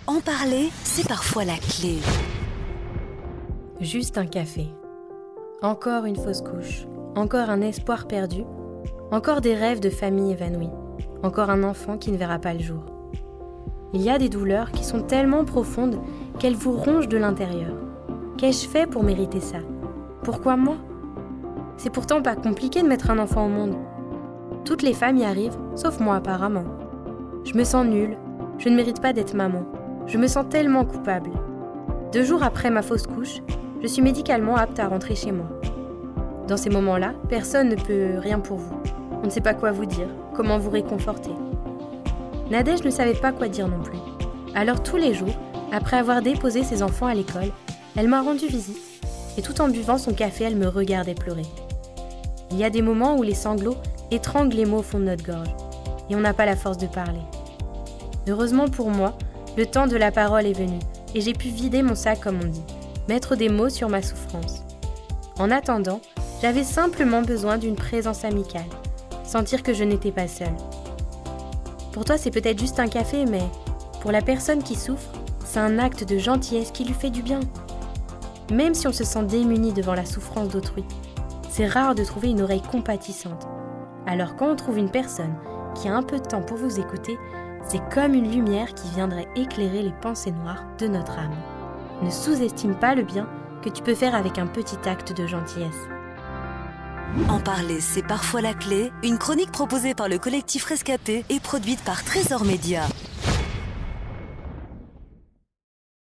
En parler, c'est parfois la clé. Juste un café. Encore une fausse couche. Encore un espoir perdu. Encore des rêves de famille évanouis. Encore un enfant qui ne verra pas le jour. Il y a des douleurs qui sont tellement profondes qu'elles vous rongent de l'intérieur. Qu'ai-je fait pour mériter ça ? Pourquoi moi ? C'est pourtant pas compliqué de mettre un enfant au monde. Toutes les femmes y arrivent, sauf moi apparemment. Je me sens nulle, je ne mérite pas d'être maman. Je me sens tellement coupable. 2 jours après ma fausse couche, je suis médicalement apte à rentrer chez moi. Dans ces moments-là, personne ne peut rien pour vous. On ne sait pas quoi vous dire, comment vous réconforter. Nadège ne savait pas quoi dire non plus. Alors tous les jours, après avoir déposé ses enfants à l'école, elle m'a rendu visite et tout en buvant son café, elle me regardait pleurer. Il y a des moments où les sanglots étranglent les mots au fond de notre gorge et on n'a pas la force de parler. Heureusement pour moi, le temps de la parole est venu et j'ai pu vider mon sac comme on dit, mettre des mots sur ma souffrance. En attendant, j'avais simplement besoin d'une présence amicale, sentir que je n'étais pas seule. Pour toi, c'est peut-être juste un café, mais pour la personne qui souffre, c'est un acte de gentillesse qui lui fait du bien. Même si on se sent démuni devant la souffrance d'autrui, c'est rare de trouver une oreille compatissante. Alors quand on trouve une personne qui a un peu de temps pour vous écouter, c'est comme une lumière qui viendrait éclairer les pensées noires de notre âme. Ne sous-estime pas le bien que tu peux faire avec un petit acte de gentillesse. En parler, c'est parfois la clé. Une chronique proposée par le collectif Rescapé et produite par Trésor Média.